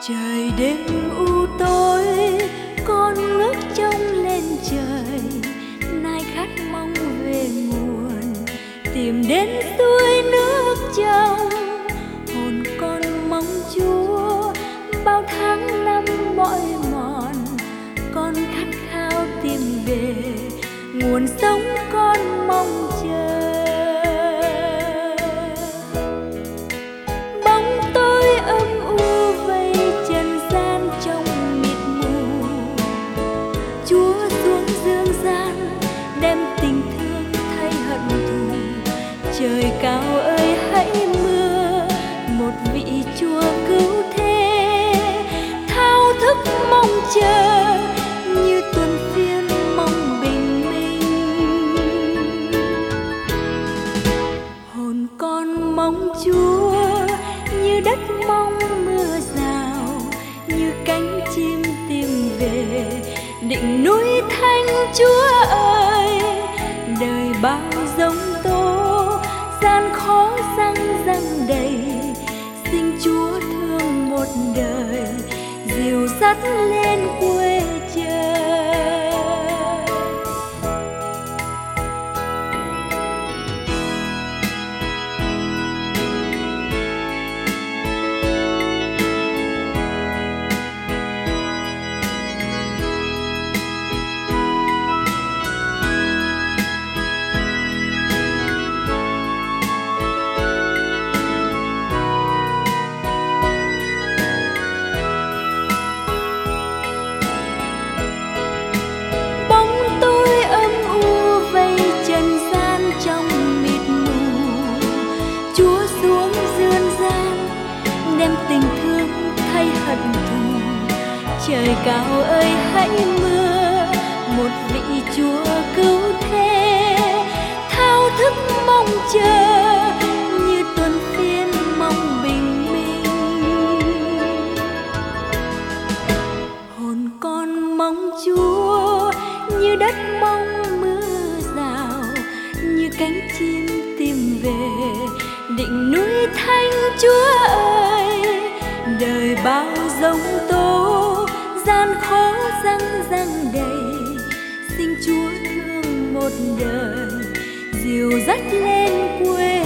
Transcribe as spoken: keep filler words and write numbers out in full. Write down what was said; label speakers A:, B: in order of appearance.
A: Trời đêm u tối, con ngước trông lên trời, nai khát mong về nguồn, tìm đến suối nước trong. Hồn con mong Chúa bao tháng năm mỏi mòn, con khát khao tìm về nguồn sống con mong chờ. Bóng tối âm u vây trần gian trong mịt mù, Chúa xuống dương gian đem tình thương thay hận thù. Trời cao ơi hãy mưa một vị Chúa cứu thế, thao thức mong chờ như tuần phiên mong bình minh. Hồn con mong Chúa như đất mong mưa rào, như cánh chim tìm về định núi Thánh. Chúa ơi, đời bao giông tố, gian khó răng răng đầy, xin Chúa thương một đời dìu dắt lên quê trời. Tình thương thay hận thù, trời cao ơi hãy mưa một vị Chúa cứu thế, thao thức mong chờ như tuần phiên mong bình minh. Hồn con mong Chúa như đất mong mưa rào, như cánh chim tìm về định núi Thánh. Chúa ơi, đời bao giông tố, gian khó răng răng đầy, xin Chúa thương một đời dìu dắt lên quê